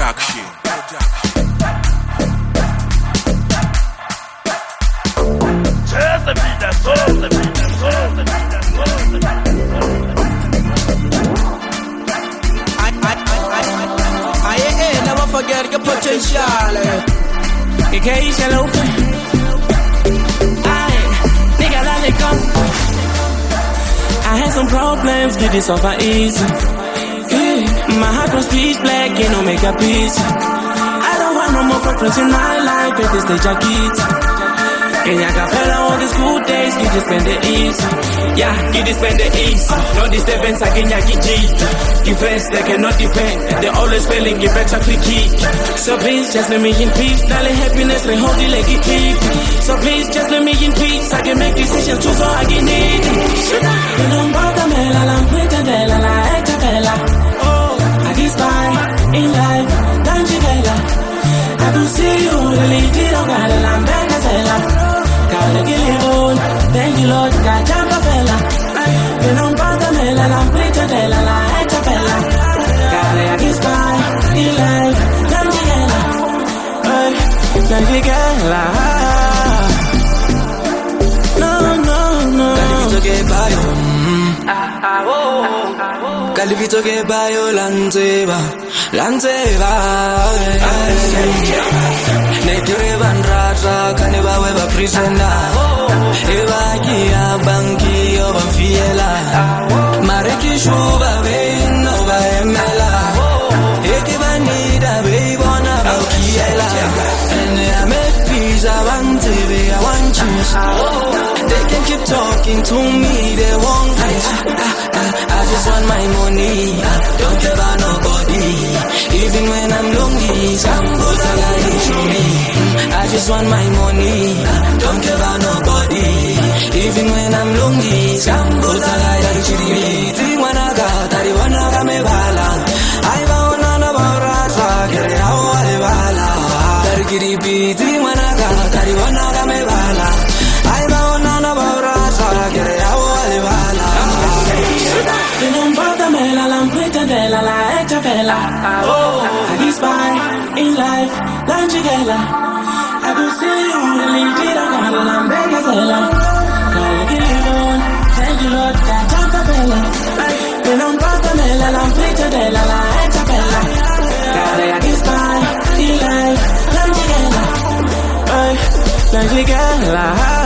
Production. I never forget your potential. Que hice la UFE. Nigga, dale con. I had some problems, did this over easy. My heart was pitch black, you know, make a peace. I don't want no more preference in my life, at this stage I get. And I got fella all these good days, you just spend it easy. Yeah, you just spend it easy. No disturbance, I can get G. Defense, they cannot defend. They're always failing, you better free kick. So please, just let me in peace. Darling, happiness, they hold it like it keep. So please, just let me in peace. I can make decisions too, so I can need it. You don't bother me, la pretendela, la echavela. I get by in life, tangibela. I do see you, really did on God, and I'm back as hell. Thank you, Lord, got jump a fella. You don't bother me, la pretendela, la echavela. Gotta get by in life, tangibela. No. Calivito che baio, Calivito che baio, lanzeva. Ne turevan rata, kaneba weba prisena. Eva kia banki ova fiela. Mareki shuba ben ova emela. Eke banida be bona baukiela. And I make peace, I want to be, I want you. They can keep talking to me, they won't fight. I just want my money, don't care about nobody. Even when I'm lonely, somebody's alive to me. I just want my money, don't care about nobody. Even when I'm lonely, somebody's alive to me. Tiwanaga, Tariwanaga me bala. I found none about Rasa, get it out of the bala. Tarikiripi, Tiwanaga, Tariwanaga me bala. I found none about Rasa, get it out of the bala. You don't bother me, la pretendela, la echavela. I get by in life, tangibela. I do see you, really did on God, and I'm back as hell. Thank you, Lord, got jump a fella. You don't bother me, la pretendela, la echavela. Gotta get by in life, tangibela.